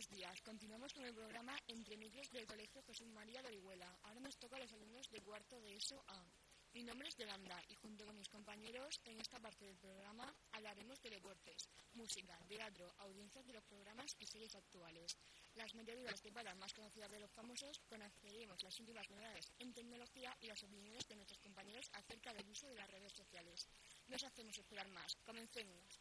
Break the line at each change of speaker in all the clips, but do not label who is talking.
Buenos días, continuamos con el programa Entre Micros del Colegio Jesús María de Orihuela. Ahora nos toca a los alumnos de cuarto de ESO A. Mi nombre es Yolanda y junto con mis compañeros en esta parte del programa hablaremos de deportes, música, teatro, audiencias de los programas y series actuales, las metiduras de pata más conocidas de los famosos, conoceremos las últimas novedades en tecnología y las opiniones de nuestros compañeros acerca del uso de las redes sociales. No os hacemos esperar más, comencemos.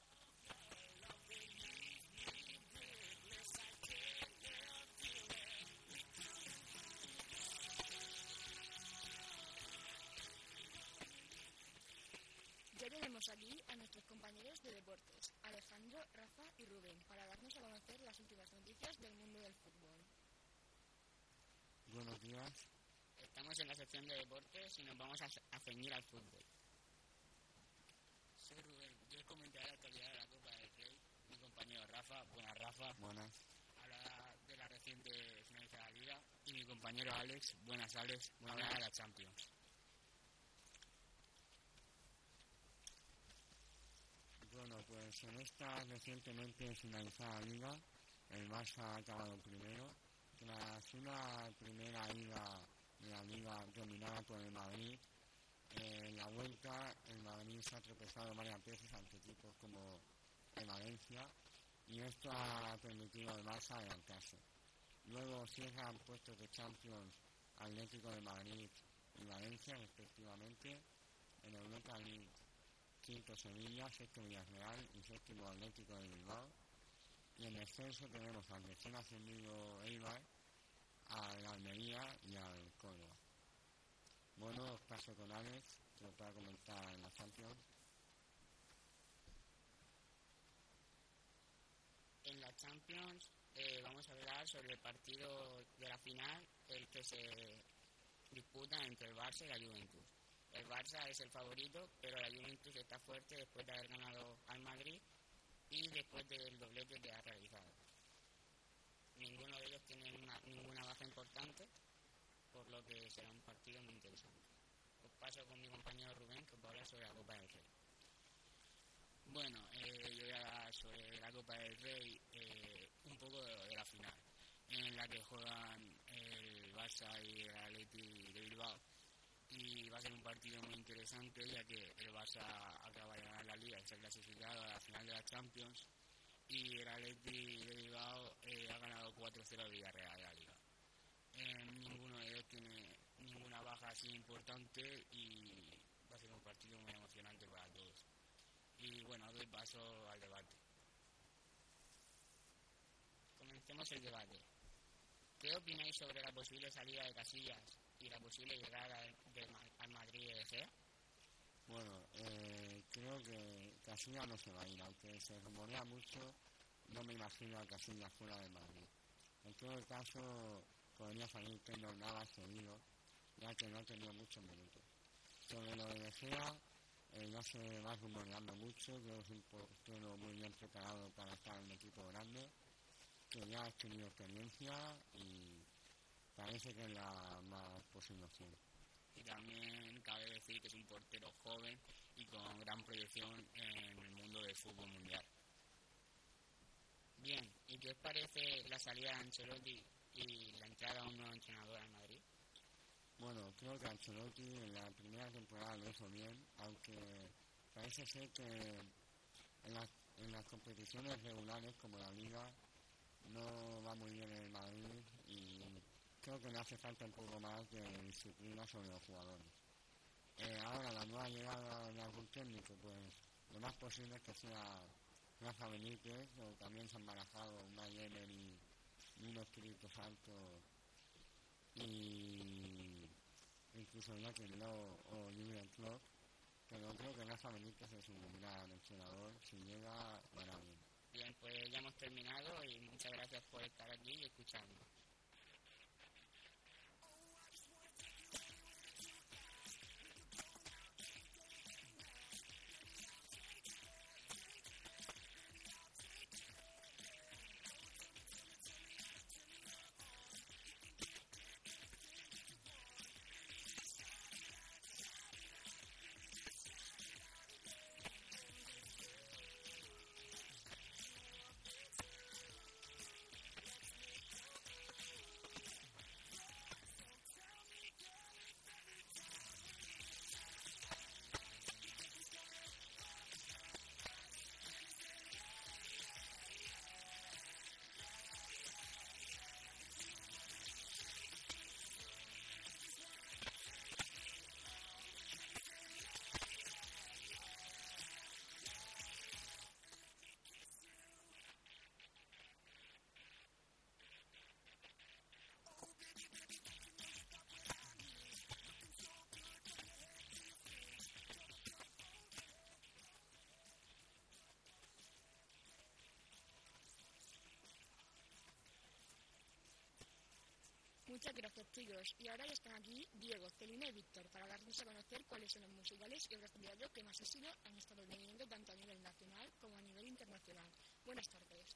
Ya tenemos aquí a nuestros compañeros de deportes, Alejandro, Rafa y Rubén, para darnos a conocer las últimas noticias del mundo del fútbol.
Buenos días.
Estamos en la sección de deportes y nos vamos a ceñir al fútbol. Soy Rubén, yo os comentaré la actualidad de la Copa del Rey. Mi compañero Rafa, buenas Rafa.
Buenas.
Hablará de la reciente finalizada liga. Y mi compañero Alex, buenas Alex, hablará de la Champions.
Bueno, pues en esta recientemente finalizada liga, el Barça ha acabado primero. Tras una primera ida de la liga dominada por el Madrid, en la vuelta el Madrid se ha tropezado varias veces ante equipos como el Valencia y esto ha permitido al Barça adelantarse. Luego cierran puestos de Champions Atlético de Madrid y Valencia respectivamente. En Europa League, quinto Sevilla, sexto Villarreal y séptimo Atlético de Bilbao. Y en descenso tenemos al recién ascendido Eibar, al Almería y al Córdoba. Bueno, os paso con Alex, que lo pueda comentar en la Champions.
En la Champions vamos a hablar sobre el partido de la final, el que se disputa entre el Barça y la Juventus. El Barça es el favorito, pero la Juventus está fuerte después de haber ganado al Madrid y después del doblete que ha realizado. Ninguno de ellos tiene ninguna baja importante, por lo que será un partido muy interesante. Os paso con mi compañero Rubén, que os va a hablar sobre la Copa del Rey. Bueno, yo voy a hablar sobre la Copa del Rey, un poco de la final, en la que juegan el Barça y el Athletic de Bilbao. Y va a ser un partido muy interesante, ya que el Barça acaba de ganar la Liga y se ha clasificado a la final de la Champions. Y el Athletic de Bilbao ha ganado 4-0 al Villarreal de la Liga. Ninguno de ellos tiene ninguna baja así importante y va a ser un partido muy emocionante para todos. Y bueno, doy paso al debate. Comencemos el debate. ¿Qué opináis sobre la posible salida de Casillas y la posible llegada al Madrid de Gea?
Bueno, creo que Casillas no se va a ir, aunque se rumorea mucho, no me imagino a Casillas fuera del Madrid. En todo caso, podría salir Keylor Navas seguido, ya que no ha tenido muchos minutos. Sobre lo de Gea, ya se va rumoreando mucho, creo que es un portero muy bien preparado para estar en un equipo grande, que ya ha tenido experiencia y parece que es la más posible opción.
Y también cabe decir que es un portero joven y con gran proyección en el mundo del fútbol mundial. Bien, ¿y qué os parece la salida de Ancelotti y la entrada de un nuevo entrenador al Madrid?
Bueno, creo que Ancelotti en la primera temporada lo hizo bien, aunque parece ser que en las competiciones regulares como la Liga no va muy bien en el Madrid y creo que le hace falta un poco más de disciplina sobre los jugadores. Ahora la nueva llegada de algún técnico, pues lo más posible es que sea Rafa Benítez, o también se han barajado Unai Emery y un Espíritu Santo y incluso Joaquín Low o Jürgen Klopp, pero creo que Rafa Benítez es un gran entrenador, si llega, verá bien.
Bien, pues ya hemos terminado y muchas gracias por estar aquí y escucharnos.
Muchas gracias, chicos. Y ahora ya están aquí Diego, Celina y Víctor para darnos a conocer cuáles son los musicales y obras de teatro que más éxito han estado teniendo tanto a nivel nacional como a nivel internacional. Buenas tardes.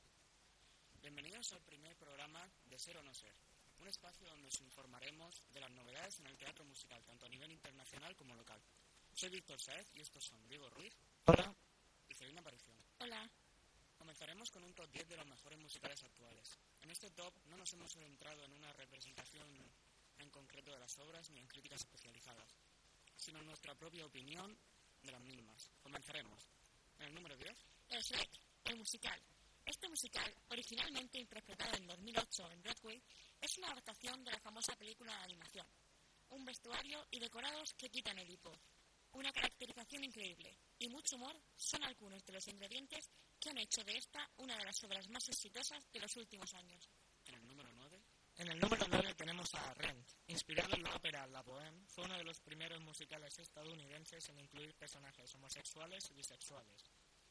Bienvenidos al primer programa de Ser o No Ser, un espacio donde os informaremos de las novedades en el teatro musical, tanto a nivel internacional como local. Soy Víctor Saez y estos son Diego Ruiz.
Hola.
Y Celina Aparición.
Hola.
Comenzaremos con un top 10 de los mejores musicales actuales. En este top no nos hemos centrado en una representación en concreto de las obras ni en críticas especializadas, sino en nuestra propia opinión de las mismas. Comenzaremos. En el número 10.
El Shrek, el musical. Este musical, originalmente interpretado en 2008 en Broadway, es una adaptación de la famosa película de animación. Un vestuario y decorados que quitan el hipo. Una caracterización increíble y mucho humor son algunos de los ingredientes que han hecho de esta una de las obras más exitosas de los últimos años.
En el número 9.
En el número 9 tenemos a Rent. Inspirado en la ópera La Bohème, fue uno de los primeros musicales estadounidenses en incluir personajes homosexuales y bisexuales.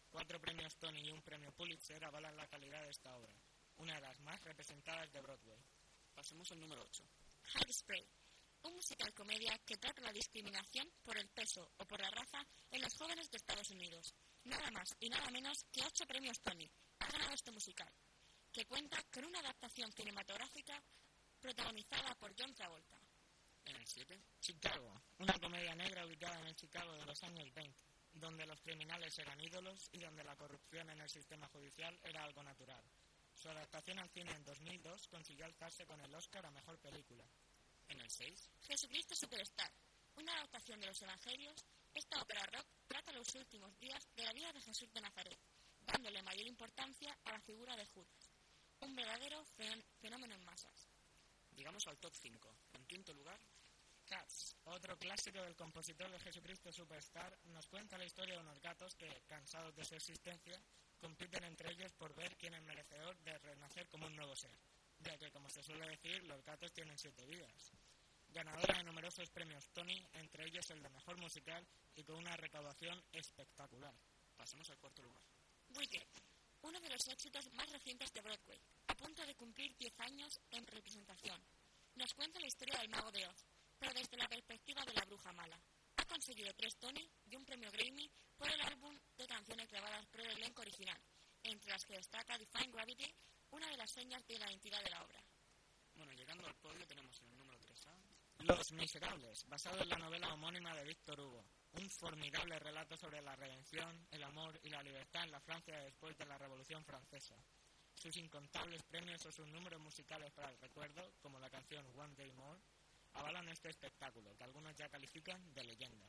4 premios Tony y un premio Pulitzer avalan la calidad de esta obra, una de las más representadas de Broadway.
Pasemos al número 8.
Hairspray, un musical comedia que trata la discriminación por el peso o por la raza en los jóvenes de Estados Unidos. Nada más y nada menos que 8 premios Tony ha ganado este musical, que cuenta con una adaptación cinematográfica protagonizada por John Travolta.
En el 7.
Chicago, una comedia negra ubicada en el Chicago de los años 20, donde los criminales eran ídolos y donde la corrupción en el sistema judicial era algo natural. Su adaptación al cine en 2002 consiguió alzarse con el Oscar a Mejor Película.
En el 6.
Jesucristo Superstar, una adaptación de los Evangelios. Esta ópera rock trata los últimos días de la vida de Jesús de Nazaret, dándole mayor importancia a la figura de Judas, un verdadero fenómeno en masas.
Llegamos al top 5. En quinto lugar,
Cats, otro clásico del compositor de Jesucristo Superstar, nos cuenta la historia de unos gatos que, cansados de su existencia, compiten entre ellos por ver quién es merecedor de renacer como un nuevo ser, ya que, como se suele decir, los gatos tienen 7 vidas. Ganadora de numerosos premios Tony, entre ellos el de Mejor Musical y con una recaudación espectacular.
pasemos al cuarto lugar.
Wicked, uno de los éxitos más recientes de Broadway, a punto de cumplir 10 años en representación. Nos cuenta la historia del Mago de Oz, pero desde la perspectiva de la bruja mala. Ha conseguido 3 Tony y un premio Grammy por el álbum de canciones grabadas por el elenco original, entre las que destaca Defying Gravity, una de las señas de la identidad de la obra.
Bueno, llegando al podio tenemos en el número 3 a
Los Miserables, basado en la novela homónima de Víctor Hugo, un formidable relato sobre la redención, el amor y la libertad en la Francia después de la Revolución Francesa. Sus incontables premios o sus números musicales para el recuerdo, como la canción One Day More, avalan este espectáculo, que algunos ya califican de leyenda.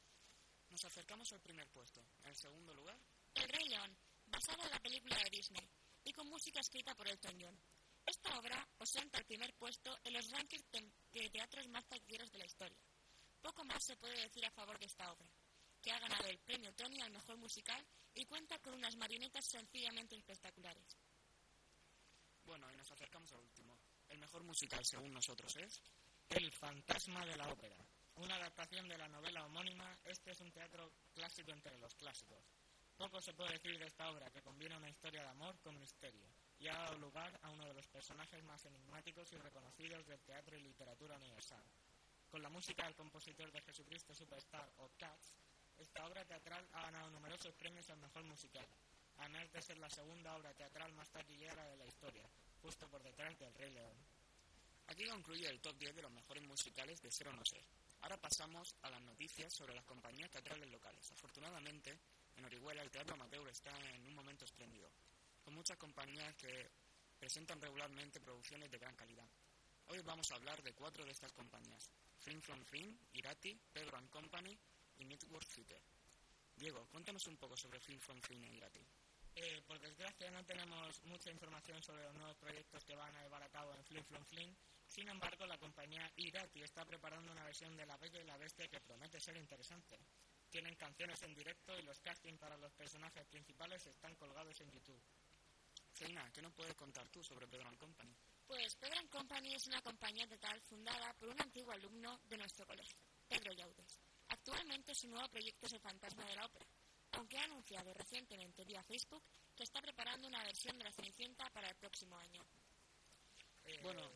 Nos acercamos al primer puesto. En el segundo lugar,
El Rey León, basada en la película de Disney y con música escrita por Elton John. Esta obra ostenta el primer puesto en los rankings de teatros más taquilleros de la historia. Poco más se puede decir a favor de esta obra, que ha ganado el premio Tony al mejor musical y cuenta con unas marionetas sencillamente espectaculares.
bueno, y nos acercamos al último. El mejor musical, según nosotros, es
El Fantasma de la Ópera, una adaptación de la novela homónima. Este es un teatro clásico entre los clásicos. Poco se puede decir de esta obra, que combina una historia de amor con misterio, y ha dado lugar a uno de los personajes más enigmáticos y reconocidos del teatro y literatura universal. Con la música del compositor de Jesucristo Superstar o Cats, esta obra teatral ha ganado numerosos premios al mejor musical, además de ser la segunda obra teatral más taquillera de la historia, justo por detrás del Rey León.
Aquí concluye el top 10 de los mejores musicales de Ser o No Ser. Ahora pasamos a las noticias sobre las compañías teatrales locales. Afortunadamente, en Orihuela el Teatro Amateur está en un momento espléndido, con muchas compañías que presentan regularmente producciones de gran calidad. Hoy vamos a hablar de 4 de estas compañías: Film from Film, Irati, Pedro & Company y Network Theatre. Diego, cuéntanos un poco sobre Film from Film e Irati.
Por desgracia no tenemos mucha información sobre los nuevos proyectos que van a llevar a cabo en Flim Flom Flim. Sin embargo, la compañía Irati está preparando una versión de La Bella y la Bestia que promete ser interesante. Tienen canciones en directo y los castings para los personajes principales están colgados en YouTube.
Celina, ¿qué nos puedes contar tú sobre Pedro & Company?
Pues Pedro & Company es una compañía teatral fundada por un antiguo alumno de nuestro colegio, Pedro Llaudes. Actualmente su nuevo proyecto es El Fantasma de la Ópera, aunque ha anunciado recientemente vía Facebook que está preparando una versión de La Cenicienta para el próximo año.
Bueno,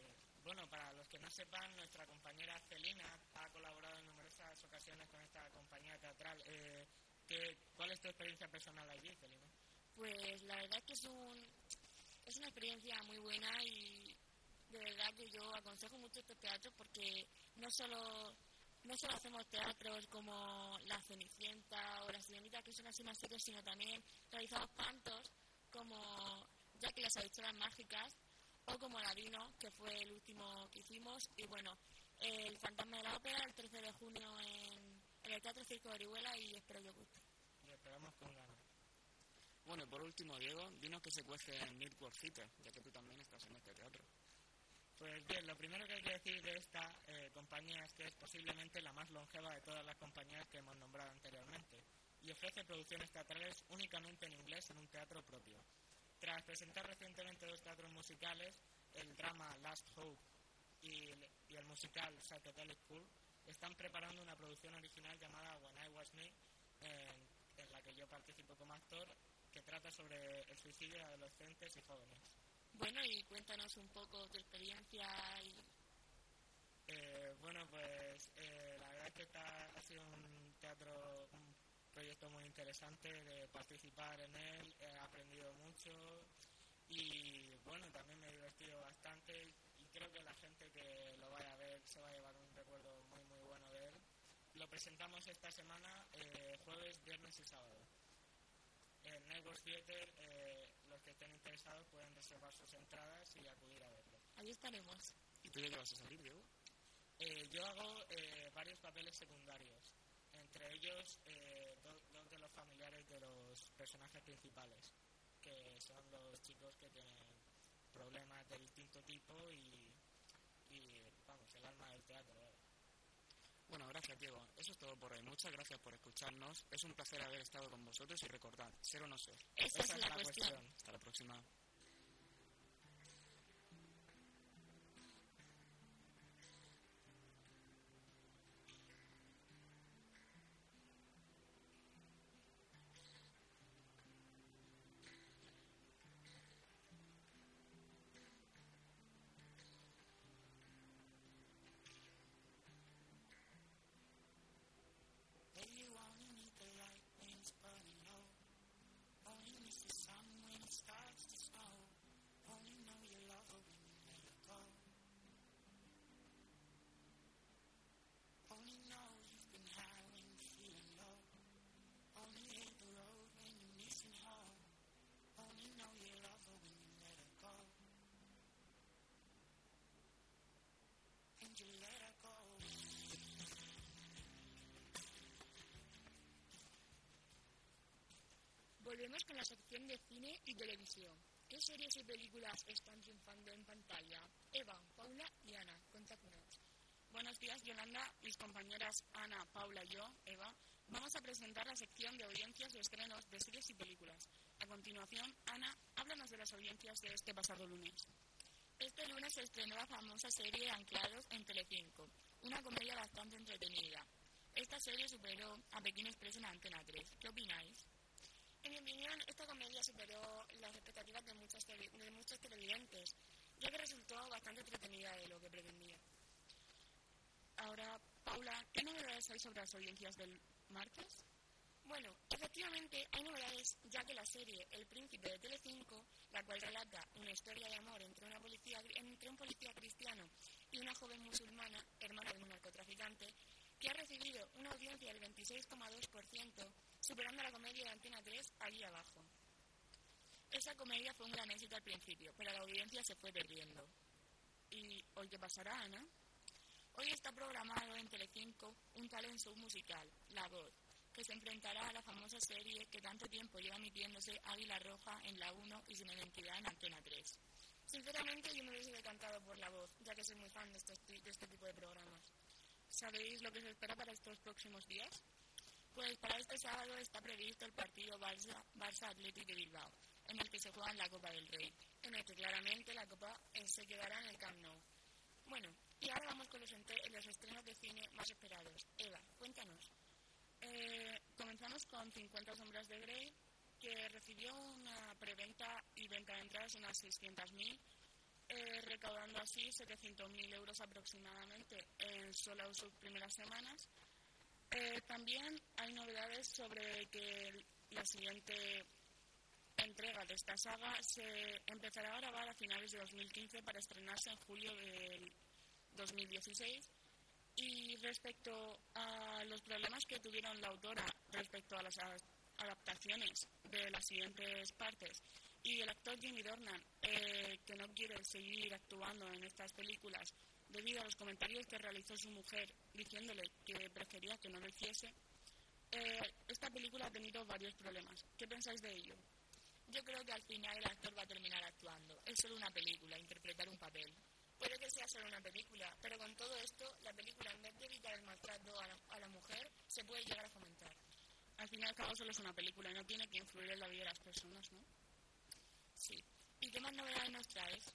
Bueno, para los que no sepan, nuestra compañera Celina ha colaborado en numerosas ocasiones con esta compañía teatral. ¿Cuál es tu experiencia personal allí, Celina?
Pues la verdad es que es una experiencia muy buena y de verdad que yo aconsejo mucho estos teatros porque no solo hacemos teatros como La Cenicienta o La Sirenita, que son así más serios, sino también realizamos cantos como Jack y las habichuelas mágicas o como Aladino, que fue el último que hicimos. Y bueno, El Fantasma de la Ópera el 13 de junio en el Teatro Circo de Orihuela y espero que os guste.
Y esperamos con ganas.
Bueno, y por último, Diego, dinos qué se cuece en Network Theatre, ya que tú también estás en este teatro.
Pues bien, lo primero que hay que decir de esta compañía es que es posiblemente la más longeva de todas las compañías que hemos nombrado anteriormente y ofrece producciones teatrales únicamente en inglés en un teatro propio. Tras presentar recientemente 2 teatros musicales, el drama Last Hope y el musical Psychedelic Pool, están preparando una producción original llamada When I Was Me, en la que yo participo como actor, que trata sobre el suicidio de adolescentes y jóvenes.
Bueno, y cuéntanos un poco tu experiencia.
Bueno, pues la verdad es que ha sido un proyecto muy interesante de participar en él, he aprendido mucho y bueno, también me he divertido bastante y creo que la gente que lo vaya a ver se va a llevar un recuerdo muy muy bueno de él. Lo presentamos esta semana, jueves, viernes y sábado. En Network Theatre, los que estén interesados pueden reservar sus entradas y acudir a verlo.
Ahí estaremos.
¿Y tú ya te vas a salir, Diego?
Yo hago varios papeles secundarios, entre ellos 2 de los familiares de los personajes principales, que son los chicos que tienen problemas de distinto tipo y vamos, el alma del teatro.
Bueno, gracias, Diego. Eso es todo por hoy. Muchas gracias por escucharnos. Es un placer haber estado con vosotros y recordad, ser o no ser.
Esa es la cuestión.
Hasta la próxima.
Volvemos con la sección de cine y televisión. ¿Qué series y películas están triunfando en pantalla? Eva, Paula y Ana, cuéntanos.
Buenos días, Yolanda. Mis compañeras Ana, Paula y yo, Eva, vamos a presentar la sección de audiencias y estrenos de series y películas. A continuación, Ana, háblanos de las audiencias de este pasado lunes.
Este lunes se estrenó la famosa serie Anclados en Telecinco, una comedia bastante entretenida. Esta serie superó a Pekín Express en Antena 3. ¿Qué opináis? En mi opinión, esta comedia superó las expectativas de muchos televidentes, ya que resultó bastante entretenida de lo que pretendía.
Ahora, Paula, ¿qué novedades hay sobre las audiencias del martes?
Bueno, efectivamente hay novedades, ya que la serie El Príncipe de Telecinco, la cual relata una historia de amor entre un policía cristiano y una joven musulmana, hermana de un narcotraficante, que ha recibido una audiencia del 26,2%, superando la comedia de Antena 3 allí abajo. Esa comedia fue un gran éxito al principio, pero la audiencia se fue perdiendo.
¿Y hoy qué pasará, Ana?
Hoy está programado en Telecinco un talent show musical, La Voz, que se enfrentará a la famosa serie que tanto tiempo lleva emitiéndose Águila Roja en la 1 y Sin Identidad en Antena 3. Sinceramente, yo me hubiese decantado por La Voz, ya que soy muy fan de este tipo de programas.
¿Sabéis lo que se espera para estos próximos días?
Pues para este sábado está previsto el partido Barça Athletic de Bilbao, en el que se juega la Copa del Rey, en el que claramente la Copa se quedará en el Camp Nou. Bueno, y ahora vamos con los estrenos de cine más esperados. Eva, cuéntanos.
Comenzamos con 50 sombras de Grey, que recibió una preventa y venta de entradas en unas 600.000 recaudando así 700.000 euros aproximadamente en solo sus primeras semanas. También hay novedades sobre que la siguiente entrega de esta saga se empezará a grabar a finales de 2015 para estrenarse en julio del 2016. Y respecto a los problemas que tuvieron la autora respecto a las adaptaciones de las siguientes partes y el actor Jamie Dornan, que no quiere seguir actuando en estas películas debido a los comentarios que realizó su mujer diciéndole que prefería que no lo hiciese, esta película ha tenido varios problemas. ¿Qué pensáis de ello?
Yo creo que al final el actor va a terminar actuando. Es solo una película, interpretar un papel. Puede que sea solo una película, pero con todo esto, la película, en vez de evitar el maltrato a la mujer, se puede llegar a fomentar.
Al fin y al cabo solo es una película y no tiene que influir en la vida de las personas, ¿no?
Sí. ¿Y qué más novedades nos traes?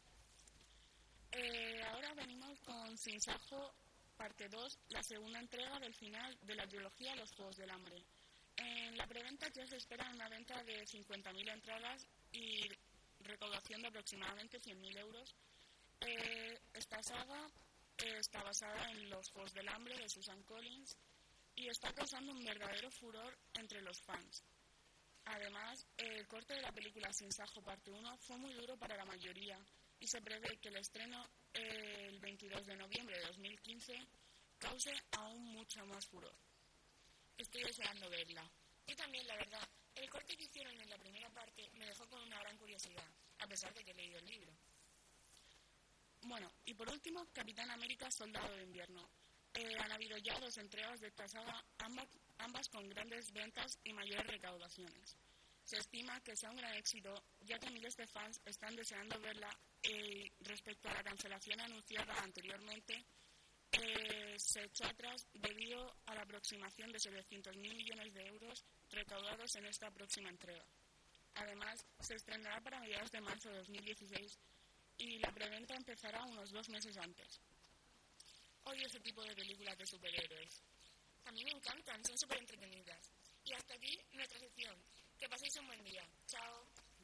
Ahora venimos con Sin Sajo, parte 2, la segunda entrega del final de la trilogía Los Juegos del Hambre. En la preventa ya se espera una venta de 50.000 entradas y recaudación de aproximadamente 100.000 euros. Esta saga está basada en Los Juegos del Hambre de Susan Collins y está causando un verdadero furor entre los fans. Además, el corte de la película Sin Sajo parte 1 fue muy duro para la mayoría y se prevé que el estreno el 22 de noviembre de 2015 cause aún mucho más furor.
Estoy deseando verla. Yo también, la verdad. El corte que hicieron en la primera parte me dejó con una gran curiosidad, a pesar de que he leído el libro.
Bueno, y por último, Capitán América Soldado de Invierno. Han habido ya 2 entregas de esta saga, ambas con grandes ventas y mayores recaudaciones. Se estima que sea un gran éxito, ya que miles de fans están deseando verla. Respecto a la cancelación anunciada anteriormente, se echó atrás debido a la aproximación de 700.000 millones de euros recaudados en esta próxima entrega. Además, se estrenará para mediados de marzo de 2016 y la preventa empezará unos 2 meses antes.
Odio ese tipo de películas de superhéroes. A mí me encantan, son súper entretenidas. Y hasta aquí nuestra sección. Que paséis un buen día. Chao.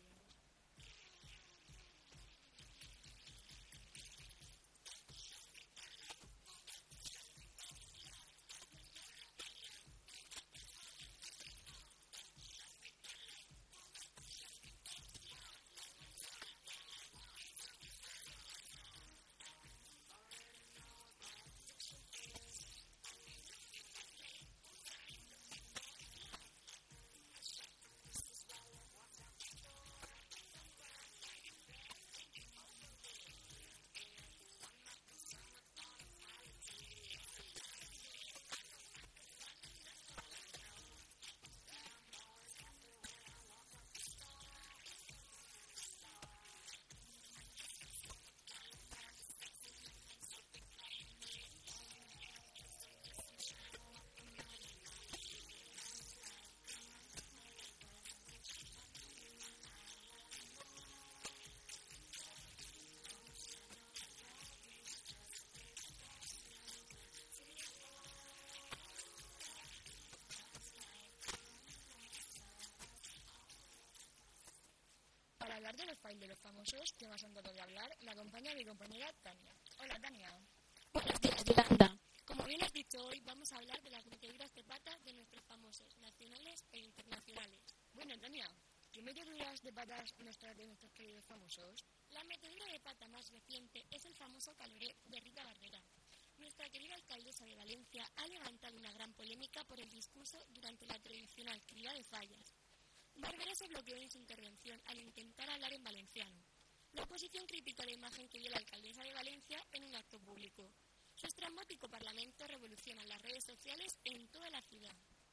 Para hablar de los files de los famosos que más han dado de hablar, me acompaña mi compañera Tania. Hola, Tania.
Buenos días, Yolanda.
Como bien has dicho, hoy vamos a hablar de las meteduras de patas de nuestros famosos, nacionales e internacionales.
Bueno, Tania, ¿qué meteduras de patas nos trae de nuestros queridos famosos?
La metedura de pata más reciente es el famoso caloré de Rita Barberá. Nuestra querida alcaldesa de Valencia ha levantado una gran polémica por el discurso durante la tradicional crida de fallas. Barberá se bloqueó en su intervención al intentar hablar en valenciano. La oposición criticó la imagen que dio la alcaldesa de Valencia en un acto público. Su estrambótico parlamento revoluciona las redes sociales en toda la ciudad.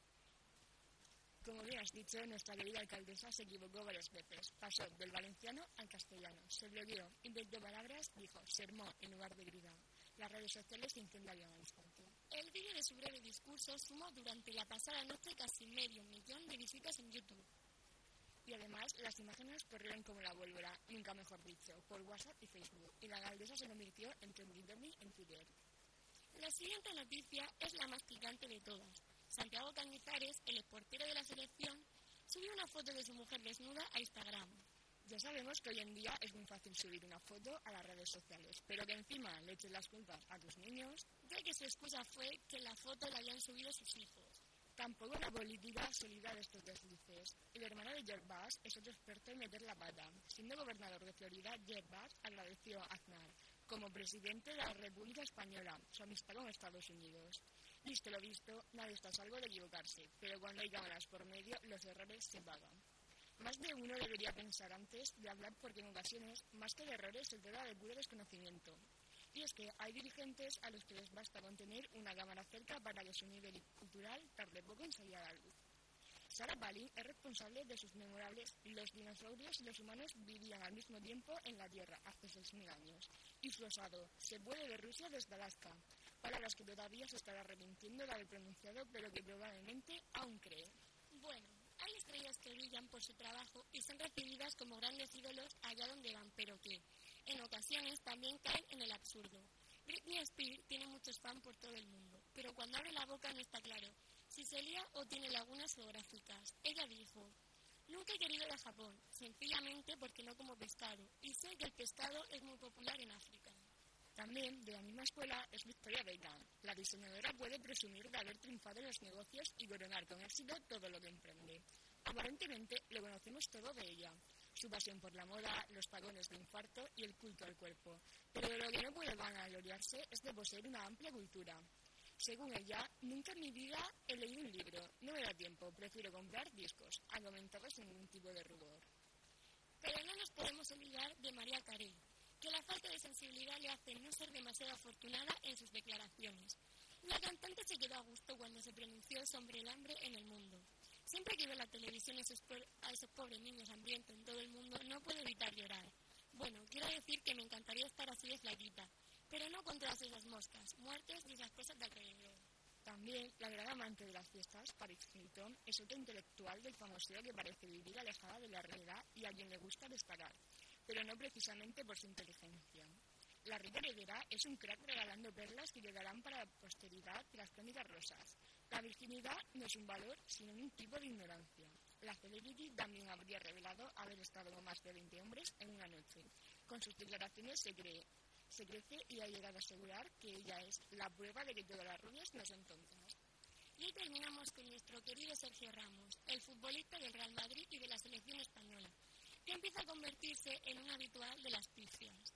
Como bien has dicho, nuestra querida alcaldesa se equivocó varias veces. Pasó del valenciano al castellano. Se bloqueó, inventó palabras, dijo sermón en lugar de grida. Las redes sociales se incendiaron al instante.
El vídeo de su breve discurso sumó durante la pasada noche casi 500.000 de visitas en YouTube.
Y además, las imágenes corrieron como la pólvora, nunca mejor dicho, por WhatsApp y Facebook. Y la alcaldesa se convirtió en trending topic en Twitter.
La siguiente noticia es la más picante de todas. Santiago Cañizares, el exportero de la selección, subió una foto de su mujer desnuda a Instagram. Ya sabemos que hoy en día es muy fácil subir una foto a las redes sociales, pero que encima le eches las culpas a tus niños,
ya que su excusa fue que la foto la habían subido sus hijos.
Tampoco la política se libra de estos deslices. El hermano de George Bush es otro experto en meter la pata. Siendo gobernador de Florida, George Bush agradeció a Aznar, como presidente de la República Española, su amistad con Estados Unidos. Visto lo visto, nadie está a salvo de equivocarse, pero cuando hay cámaras por medio, los errores se pagan. Más de uno debería pensar antes de hablar porque en ocasiones, más que de errores, se trata de puro desconocimiento. Y es que hay dirigentes a los que les basta con tener una cámara cerca para que su nivel cultural tarde poco en salir a la luz. Sarah Palin es responsable de sus memorables «Los dinosaurios y los humanos vivían al mismo tiempo en la Tierra hace 6.000 años» y su osado «Se puede ver Rusia desde Alaska», palabras que todavía se estará arrepintiendo de haber pronunciado, pero que probablemente aún cree.
Bueno, hay estrellas que brillan por su trabajo y son recibidas como grandes ídolos allá donde van, pero que, en ocasiones, también caen en el absurdo. Britney Spears tiene muchos fans por todo el mundo, pero cuando abre la boca no está claro si se lía o tiene lagunas geográficas. Ella dijo: «Nunca he querido ir a Japón, sencillamente porque no como pescado, y sé que el pescado es muy popular en África».
También, de la misma escuela, es Victoria Beckham. La diseñadora puede presumir de haber triunfado en los negocios y coronar con éxito todo lo que emprende. Aparentemente, lo conocemos todo de ella. Su pasión por la moda, los tacones de infarto y el culto al cuerpo. Pero de lo que no puede vanagloriarse es de poseer una amplia cultura. Según ella, nunca en mi vida he leído un libro. No me da tiempo, prefiero comprar discos. Ha comentado sin ningún tipo de rubor.
Pero no nos podemos olvidar de Mariah Carey, que la falta de sensibilidad le hace no ser demasiado afortunada en sus declaraciones. La cantante se quedó a gusto cuando se pronunció sobre el hambre en el mundo. Siempre que veo la televisión a esos pobres niños hambrientos en todo el mundo, no puedo evitar llorar. Bueno, quiero decir que me encantaría estar así de flaquita, pero no con todas esas moscas, muertes y esas cosas de alrededor.
También, la gran amante de las fiestas, Paris Hilton, es otra intelectual del famoseo que parece vivir alejada de la realidad y a quien le gusta destacar, pero no precisamente por su inteligencia. La rica heredera es un crack regalando perlas que quedarán para la posteridad de las crónicas rosas. La virginidad no es un valor, sino un tipo de ignorancia. La celebrity también habría revelado haber estado con más de 20 hombres en una noche. Con sus declaraciones se crece y ha llegado a asegurar que ella es la prueba de que todas las rubias no son tontas.
Y hoy terminamos con nuestro querido Sergio Ramos, el futbolista del Real Madrid y de la selección española, que empieza a convertirse en un habitual de las pifias.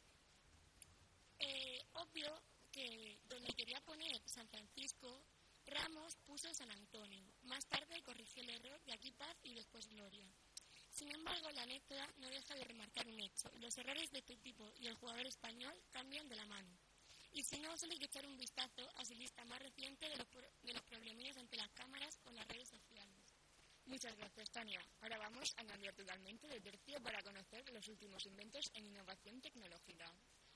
Obvio que donde quería poner San Francisco, Ramos puso San Antonio. Más tarde corrigió el error de aquí paz y después gloria. Sin embargo, la anécdota no deja de remarcar un hecho. Los errores de este tipo y el jugador español cambian de la mano. Y si no, solo hay que echar un vistazo a su lista más reciente de los problemillas ante las cámaras o las redes sociales.
Muchas gracias, Tania. Ahora vamos a cambiar totalmente de tercio para conocer los últimos inventos en innovación tecnológica.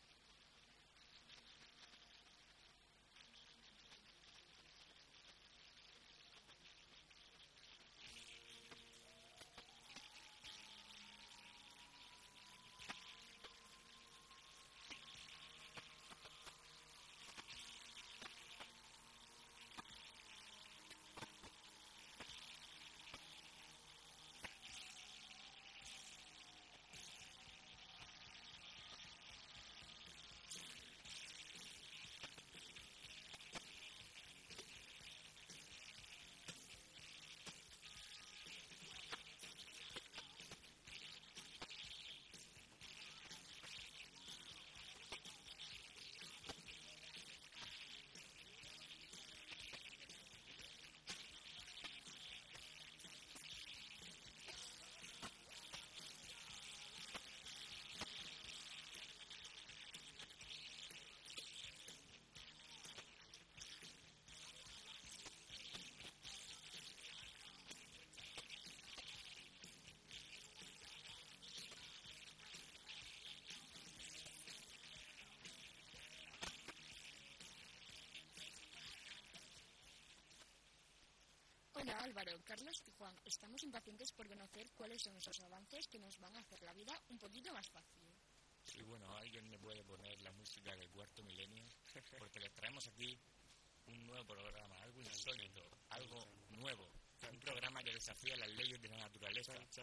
Hola Álvaro, Carlos y Juan, estamos impacientes por conocer cuáles son esos avances que nos van a hacer la vida un poquito más fácil.
Sí, bueno, alguien me puede poner la música del cuarto milenio, porque les traemos aquí un nuevo programa, algo insólito, algo nuevo, un programa que desafía las leyes de la naturaleza y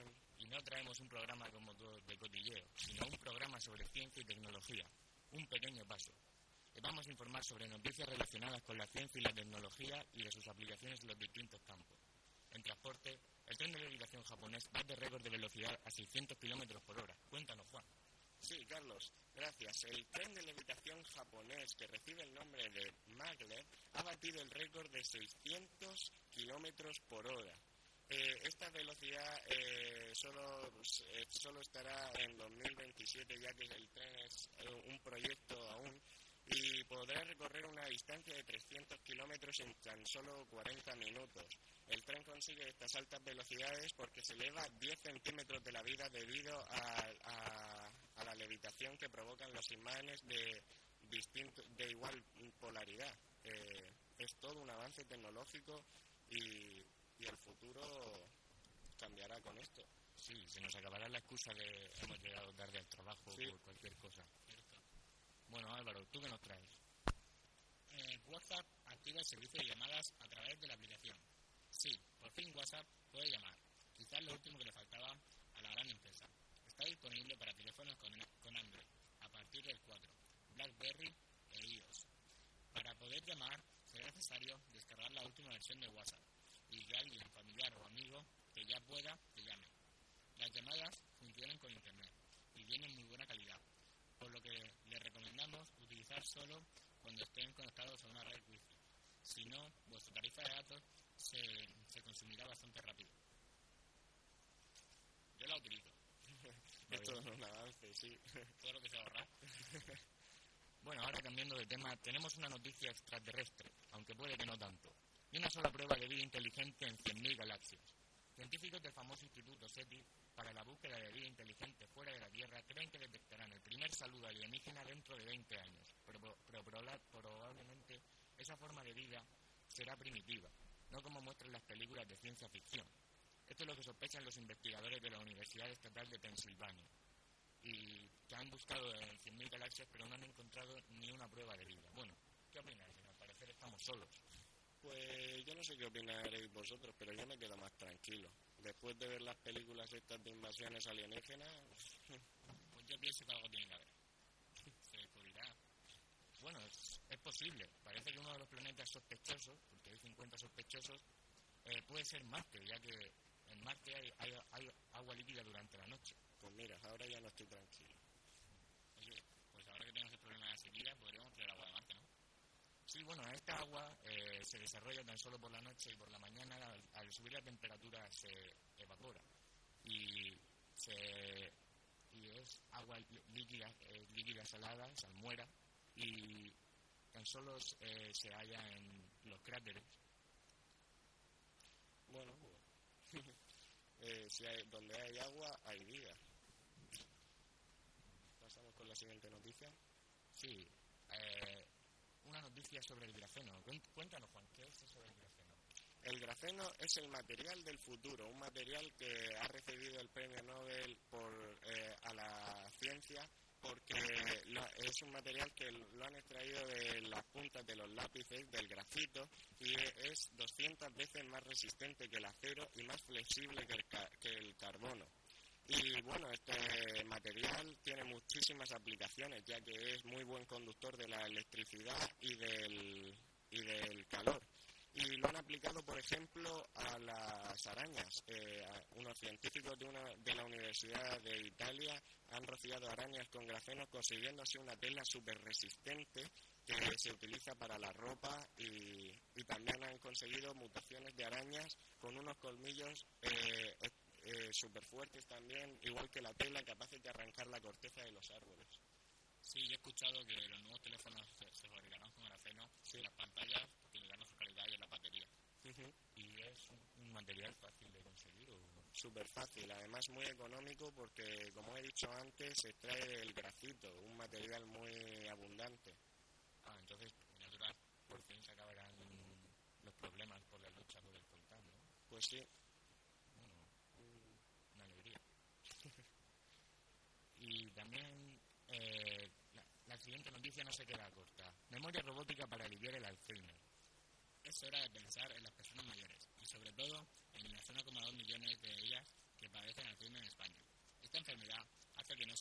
no traemos un programa como todo de cotilleo, sino un programa sobre ciencia y tecnología, un pequeño paso. Les vamos a informar sobre noticias relacionadas con la ciencia y la tecnología y de sus aplicaciones en los distintos campos. En transporte, el tren de levitación japonés bate récord de velocidad a 600 km por hora. Cuéntanos, Juan.
Sí, Carlos, gracias. El tren de levitación japonés, que recibe el nombre de Maglev, ha batido el récord de 600 km por hora. Esta velocidad solo estará en 2027, ya que el tren es un proyecto aún, y podrá recorrer una distancia de 300 kilómetros en tan solo 40 minutos. El tren consigue estas altas velocidades porque se eleva 10 centímetros de la vida debido a la levitación que provocan los imanes de igual polaridad. Es todo un avance tecnológico y el futuro cambiará con esto.
Sí, se nos acabará la excusa de hemos llegado tarde al trabajo por cualquier cosa. Bueno, Álvaro, ¿tú qué nos traes?
WhatsApp activa el servicio de llamadas a través de la aplicación. Sí, por fin WhatsApp puede llamar. Quizás lo último que le faltaba a la gran empresa. Está disponible para teléfonos con Android a partir del 4, BlackBerry e iOS. Para poder llamar será necesario descargar la última versión de WhatsApp y que alguien, familiar o amigo que ya pueda, te llame. Las llamadas funcionan con internet y tienen muy buena calidad, por lo que les recomendamos utilizar solo cuando estén conectados a una red wifi. Si no, vuestra tarifa de datos se consumirá bastante rápido. Yo la utilizo.
Es todo un avance, sí.
Todo lo que se ahorra.
Bueno, ahora cambiando de tema, tenemos una noticia extraterrestre, aunque puede que no tanto. Y una sola prueba de vida inteligente en 100.000 galaxias. Científicos del famoso Instituto SETI para la búsqueda de vida inteligente fuera de la Tierra creen que detectarán el primer saludo alienígena dentro de 20 años, pero probablemente esa forma de vida será primitiva, no como muestran las películas de ciencia ficción. Esto es lo que sospechan los investigadores de la Universidad Estatal de Pensilvania, y que han buscado en 100.000 galaxias pero no han encontrado ni una prueba de vida. Bueno, ¿qué opináis? Al parecer estamos solos.
Pues yo no sé qué opinaréis vosotros, pero yo me quedo más tranquilo. Después de ver las películas estas de invasiones alienígenas...
Pues yo pienso que algo tiene que haber. Se descubrirá.
Bueno, es posible. Parece que uno de los planetas sospechosos, porque hay 50 sospechosos, puede ser Marte, ya que en Marte hay agua líquida durante la noche.
Pues mira, ahora ya no estoy tranquilo.
Oye, pues ahora que tenemos el problema de la sequía, podríamos traer agua de Marte, ¿no?
Sí, bueno, esta agua se desarrolla tan solo por la noche y por la mañana, al subir la temperatura, se evapora. Y es agua líquida salada, salmuera, y tan solo se halla en los cráteres.
Bueno, donde hay agua, hay vida. Pasamos con la siguiente noticia.
Sí, una noticia sobre el grafeno. Cuéntanos, Juan, ¿qué es eso del grafeno?
El grafeno es el material del futuro, un material que ha recibido el premio Nobel a la ciencia porque es un material que lo han extraído de las puntas de los lápices, del grafito, y es 200 veces más resistente que el acero y más flexible que el carbono. Y bueno, este material tiene muchísimas aplicaciones, ya que es muy buen conductor de la electricidad y del calor. Y lo han aplicado, por ejemplo, a las arañas. Unos científicos de la Universidad de Italia han rociado arañas con grafeno, consiguiendo así una tela súper resistente que se utiliza para la ropa, y también han conseguido mutaciones de arañas con unos colmillos súper fuertes también, igual que la tela, capaces de arrancar la corteza de los árboles.
Sí, yo he escuchado que los nuevos teléfonos se fabricarán con grafeno, sí. En las pantallas, porque le dan mejor calidad, y en la batería.
Uh-huh. ¿Y es un material fácil de conseguir?
Súper fácil, además muy económico, porque como he dicho antes, se extrae el grafito, un material muy abundante.
Entonces, natural, por fin se acabarán los problemas por la lucha por el coltán, ¿no?
Pues sí.
Una alegría. Y también la siguiente noticia no se queda corta. Memoria robótica para aliviar el Alzheimer.
Es hora de pensar en las personas mayores y sobre todo en las 1,2 millones de ellas que padecen Alzheimer en España.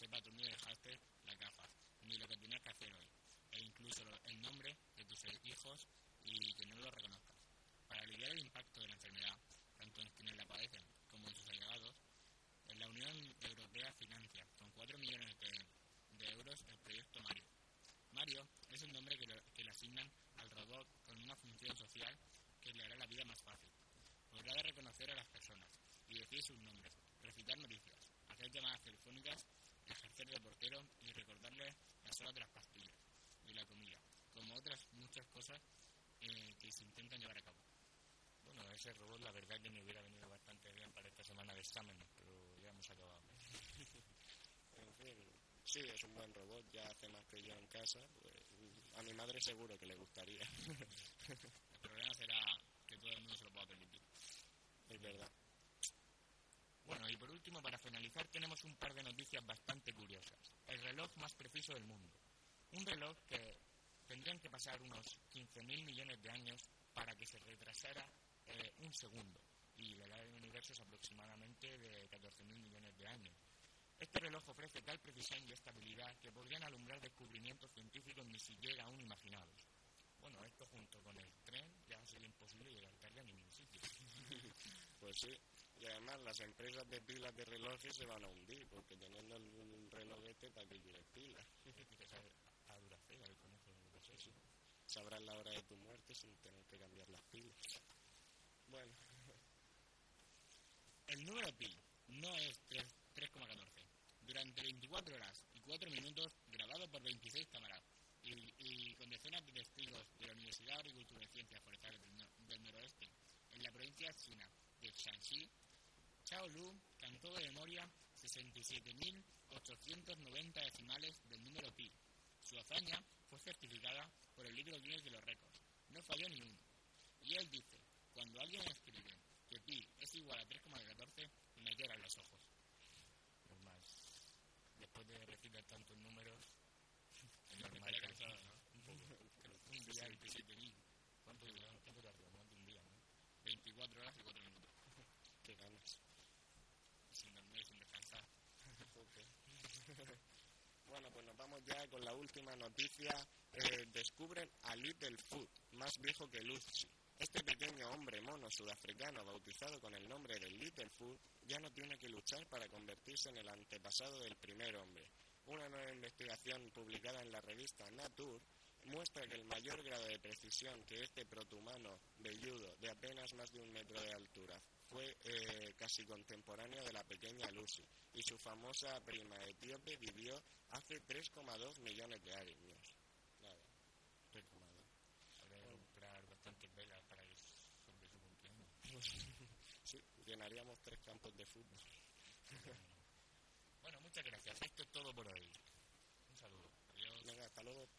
sepas dónde dejaste las gafas, ni lo que tenías que hacer hoy, e incluso el nombre de tus hijos y que no lo reconozcas. Para aliviar el impacto de la enfermedad, tanto en quienes la padecen como en sus allegados, la Unión Europea financia con 4 millones de euros el proyecto Mario. Mario es el nombre que le asignan al robot con una función social que le hará la vida más fácil. Podrá reconocer a las personas y decir sus nombres, recitar noticias, hacer llamadas telefónicas, ejercer de portero y recordarle las horas de las pastillas y la comida, como otras muchas cosas que se intentan llevar a cabo. Bueno, ese robot la verdad que me hubiera venido bastante bien para esta semana de exámenes, pero ya hemos acabado.
En fin, sí, es un buen robot, ya hace más que yo en casa, pues a mi madre seguro que le gustaría.
El problema será que todo el mundo se lo pueda permitir.
Es verdad.
Bueno, y por último, para finalizar, tenemos un par de noticias bastante curiosas. El reloj más preciso del mundo. Un reloj que tendrían que pasar unos 15.000 millones de años para que se retrasara un segundo. Y la edad del universo es aproximadamente de 14.000 millones de años. Este reloj ofrece tal precisión y estabilidad que podrían alumbrar descubrimientos científicos ni siquiera aún imaginados. Bueno, esto junto con el tren ya sería imposible llegar tarde a ningún sitio.
Pues sí, y además las empresas de pilas de relojes se van a hundir, porque teniendo un reloj ¿para qué quieres pilas?
A Duracell, el conejo de Duracell.
Sí. Sabrás la hora de tu muerte sin tener que cambiar las pilas. Bueno.
El número pi no es 3,14. Durante 24 horas y 4 minutos, grabado por 26 cámaras y con decenas de testigos de la Universidad de Agricultura y Ciencias Forestales del Noroeste, en la provincia china de Shanxi, Chao Lu cantó de memoria 67.890 decimales del número pi. Su hazaña fue certificada por el libro Guinness de los récords. No falló ni uno. Y él dice, cuando alguien escribe que pi es igual a 3,14, me lloran los ojos. Normal. Después de recitar tantos números, es normal que cansado, ¿no? Un poco. Un día 27.000. ¿Cuánto tardó? Más de un día, ¿no? 24 horas y 4 minutos.
Qué ganas.
Sin dormir, sin descansar.
Bueno, pues nos vamos ya con la última noticia. Descubren a Littlefoot, más viejo que Lucy. Este pequeño hombre mono sudafricano, bautizado con el nombre de Littlefoot, ya no tiene que luchar para convertirse en el antepasado del primer hombre. Una nueva investigación publicada en la revista Nature muestra que el mayor grado de precisión que este protohumano velludo de apenas más de 1 metro de altura fue casi contemporáneo de la pequeña Lucy, y su famosa prima etíope vivió hace 3,2 millones de años. Nada, 3,2.
Habrá que comprar bastantes velas para ir sobre su cumpleaños.
Sí, llenaríamos 3 campos de fútbol.
Bueno, muchas gracias. Esto es todo por hoy. Un saludo. Adiós.
Venga, hasta luego.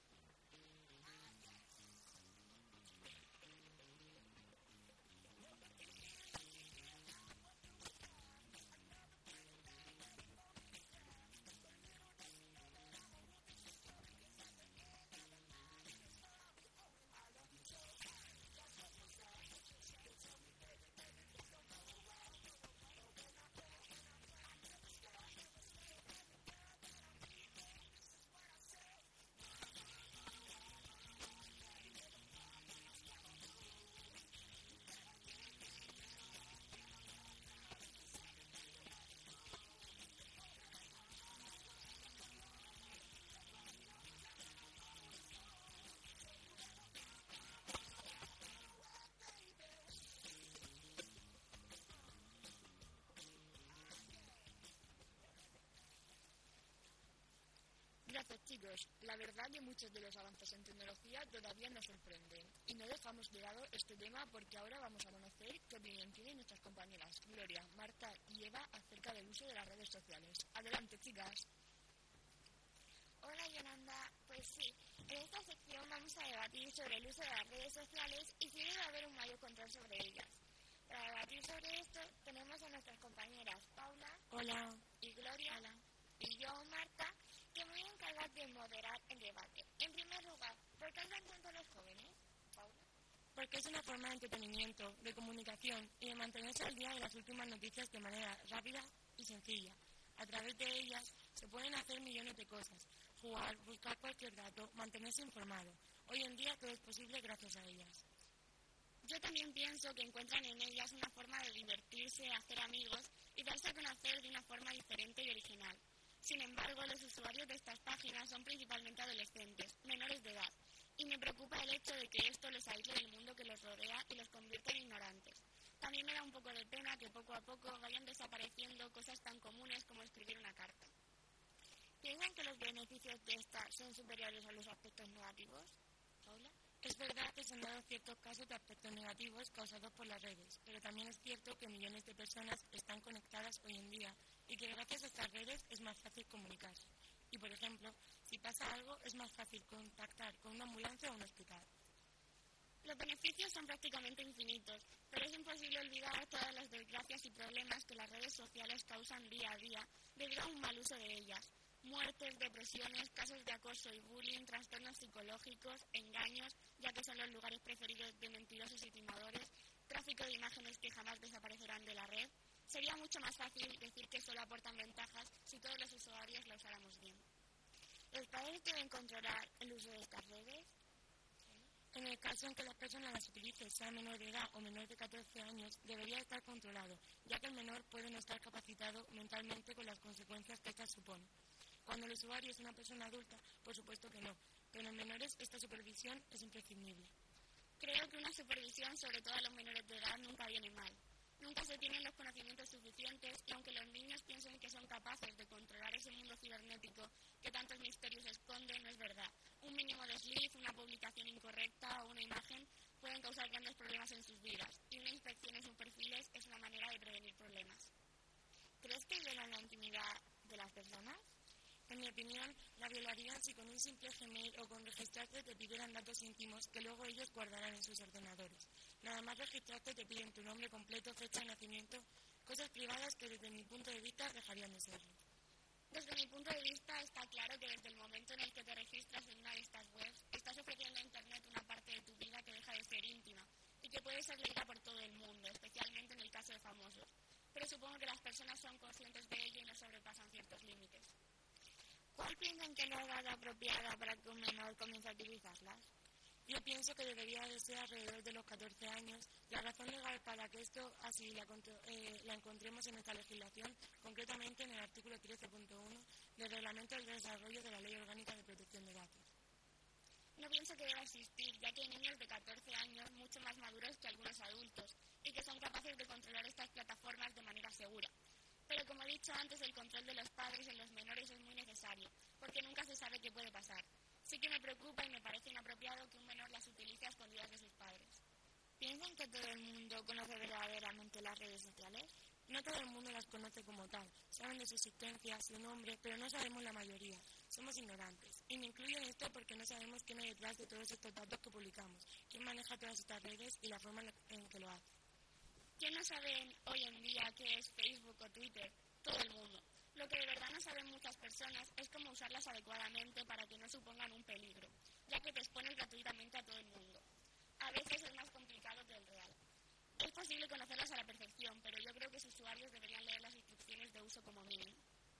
Gracias, chicos. La verdad que muchos de los avances en tecnología todavía nos sorprenden. Y no dejamos de lado este tema porque ahora vamos a conocer qué opinión tienen nuestras compañeras Gloria, Marta y Eva acerca del uso de las redes sociales. Adelante, chicas.
Hola, Yolanda. Pues sí, en esta sección vamos a debatir sobre el uso de las redes sociales y si debe haber un mayor control sobre ellas. Para debatir sobre esto tenemos a nuestras compañeras Paula.
Hola.
Y Gloria.
Hola.
Y yo, Marta, que me voy a encargar de moderar el debate. En primer lugar, ¿por qué hablan tanto los jóvenes? Paula.
Porque es una forma de entretenimiento, de comunicación y de mantenerse al día de las últimas noticias de manera rápida y sencilla.
A través de ellas se pueden hacer millones de cosas: jugar, buscar cualquier dato, mantenerse informado. Hoy en día todo es posible gracias a ellas.
Yo también pienso que encuentran en ellas una forma de divertirse, hacer amigos y darse a conocer de una forma diferente y original. Sin embargo, los usuarios de estas páginas son principalmente adolescentes, menores de edad, y me preocupa el hecho de que esto les aísle del mundo que los rodea y los convierta en ignorantes. También me da un poco de pena que poco a poco vayan desapareciendo cosas tan comunes como escribir una carta. ¿Piensan que los beneficios de esta son superiores a los aspectos negativos? ¿Paula?
Es verdad que se han dado ciertos casos de aspectos negativos causados por las redes, pero también es cierto que millones de personas están conectadas hoy en día y que gracias a estas redes es más fácil comunicarse. Y, por ejemplo, si pasa algo, es más fácil contactar con una ambulancia o un hospital.
Los beneficios son prácticamente infinitos, pero es imposible olvidar todas las desgracias y problemas que las redes sociales causan día a día debido a un mal uso de ellas. Muertes, depresiones, casos de acoso y bullying, trastornos psicológicos, engaños, ya que son los lugares preferidos de mentirosos y timadores, tráfico de imágenes que jamás desaparecerán de la red. Sería mucho más fácil decir que solo aportan ventajas si todos los usuarios la usáramos bien. ¿Los padres deben controlar el uso de estas redes?
En el caso en que las personas las utilicen, sea menor de edad o menor de 14 años, debería estar controlado, ya que el menor puede no estar capacitado mentalmente con las consecuencias que estas suponen. Cuando el usuario es una persona adulta, por supuesto que no, pero en menores esta supervisión es imprescindible.
Creo que una supervisión, sobre todo a los menores de edad, nunca viene mal. Nunca se tienen los conocimientos suficientes y aunque los niños piensen que son capaces de controlar ese mundo cibernético que tantos misterios esconde, no es verdad. Un mínimo desliz, una publicación incorrecta o una imagen pueden causar grandes problemas en sus vidas y una inspección en sus perfiles es una manera de prevenir problemas.
¿Crees que violan la intimidad de las personas?
En mi opinión, la violarían si con un simple Gmail o con registrarte te pidieran datos íntimos que luego ellos guardarán en sus ordenadores. Nada más registrarte te piden tu nombre completo, fecha de nacimiento, cosas privadas que desde mi punto de vista dejarían de serlo.
Desde mi punto de vista está claro que desde el momento en el que te registras en una de estas webs, estás ofreciendo a Internet una parte de tu vida que deja de ser íntima y que puede ser leída por todo el mundo, especialmente en el caso de famosos. Pero supongo que las personas son conscientes de ello y no sobrepasan ciertos límites.
¿Cuál piensan que es la edad apropiada para que un menor comience a utilizarlas?
Yo pienso que debería de ser alrededor de los 14 años. La razón legal para que esto así la encontremos en esta legislación, concretamente en el artículo 13.1 del Reglamento del Desarrollo de la Ley Orgánica de Protección de Datos.
No pienso que deba existir, ya que hay niños de 14 años mucho más maduros que algunos adultos y que son capaces de controlar estas plataformas de manera segura. Pero como he dicho antes, el control de los padres en los menores es muy necesario, porque nunca se sabe qué puede pasar. Sí que me preocupa y me parece inapropiado que un menor las utilice a escondidas de sus padres.
¿Piensan que todo el mundo conoce verdaderamente las redes sociales?
No todo el mundo las conoce como tal. Saben de su existencia, su nombre, pero no sabemos la mayoría. Somos ignorantes. Y me incluyo en esto porque no sabemos quién hay detrás de todos estos datos que publicamos, quién maneja todas estas redes y la forma en que lo hace.
¿Quién no sabe hoy en día qué es Facebook o Twitter? Todo el mundo. Lo que de verdad no saben muchas personas es cómo usarlas adecuadamente para que no supongan un peligro, ya que te expones gratuitamente a todo el mundo. A veces es más complicado que el real. Es posible conocerlas a la perfección, pero yo creo que sus usuarios deberían leer las instrucciones de uso como mínimo.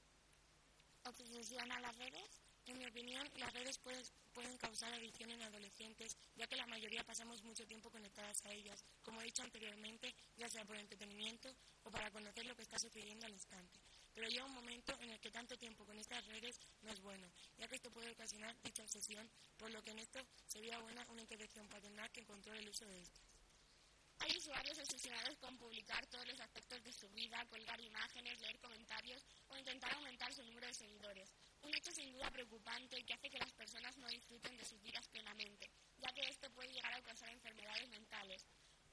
¿Obsesión a las redes?
En mi opinión, las redes pueden causar adicción en adolescentes, ya que la mayoría pasamos mucho tiempo conectadas a ellas, como he dicho anteriormente, ya sea por entretenimiento o para conocer lo que está sucediendo al instante. Pero llega un momento en el que tanto tiempo con estas redes no es bueno, ya que esto puede ocasionar dicha obsesión, por lo que en esto sería buena una intervención paternal que controle el uso de estas.
Hay usuarios obsesionados con publicar todos los aspectos de su vida, colgar imágenes, leer comentarios o intentar aumentar su número de seguidores. Un hecho sin duda preocupante que hace que las personas no disfruten de sus vidas plenamente, ya que esto puede llegar a causar enfermedades mentales.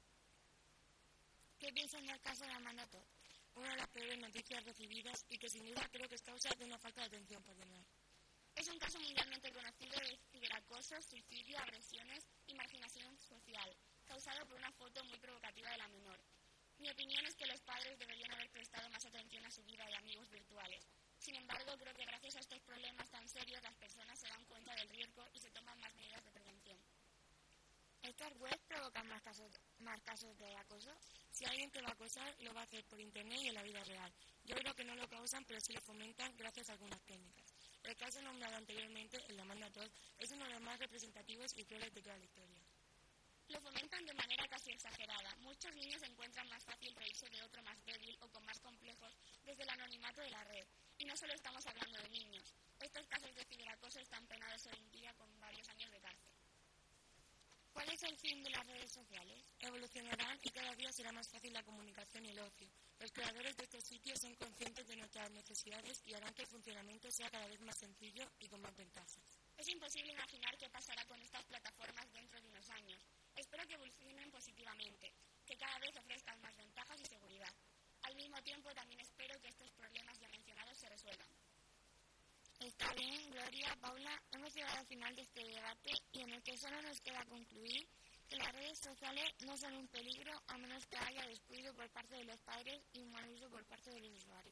¿Qué piensan del caso de Amanda Todd?
Una de las peores noticias recibidas y que sin duda creo que es causa de una falta de atención paternal.
Es un caso mundialmente conocido de ciberacoso, suicidio, agresiones y marginación social, causado por una foto muy provocativa de la menor. Mi opinión es que los padres deberían haber prestado más atención a su vida y amigos virtuales. Sin embargo, creo que gracias a estos problemas tan serios las personas se dan cuenta del riesgo y se toman más medidas de prevención.
¿Estas webs provocan más casos de acoso?
Si alguien te va a acosar, lo va a hacer por internet y en la vida real.
Yo creo que no lo causan, pero sí lo fomentan gracias a algunas técnicas. El caso nombrado anteriormente, el de Amanda Todd, es uno de los más representativos y crueles de toda la historia.
Lo fomentan de manera casi exagerada. Muchos niños encuentran más fácil reírse de otro más débil o con más complejos desde el anonimato de la red. Y no solo estamos hablando de niños. Estos casos de ciberacoso están penados hoy en día con varios años de cárcel.
¿Cuál es el fin de las redes sociales? Evolucionarán y cada día será más fácil la comunicación y el ocio. Los creadores de estos sitios son conscientes de nuestras necesidades y harán que el funcionamiento sea cada vez más sencillo y con más ventajas.
Es imposible imaginar qué pasará con estas plataformas dentro de unos años. Espero que evolucionen positivamente, que cada vez ofrezcan más ventajas y seguridad. Al mismo tiempo, también espero que estos problemas ya mencionados se resuelvan.
Está bien, Gloria, Paula, hemos llegado al final de este debate y en el que solo nos queda concluir que las redes sociales no son un peligro a menos que haya descuido por parte de los padres y un mal uso por parte de los usuarios.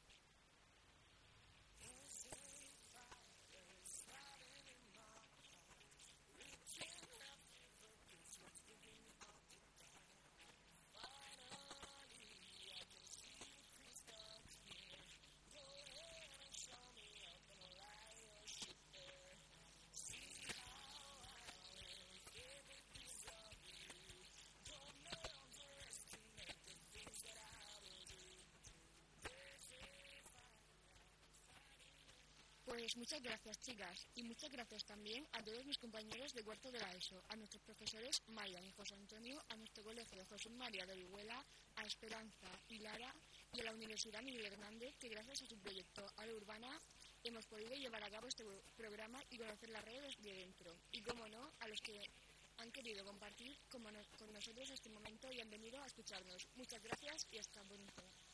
Pues muchas gracias, chicas, y muchas gracias también a todos mis compañeros de cuarto de la ESO, a nuestros profesores Marian y José Antonio, a nuestro colegio Jesús María de Orihuela, a Esperanza y Lara, y a la Universidad Miguel Hernández, que gracias a su proyecto Ala Urbana hemos podido llevar a cabo este programa y conocer las redes de dentro. Y, como no, a los que han querido compartir con nosotros este momento y han venido a escucharnos. Muchas gracias y hasta pronto.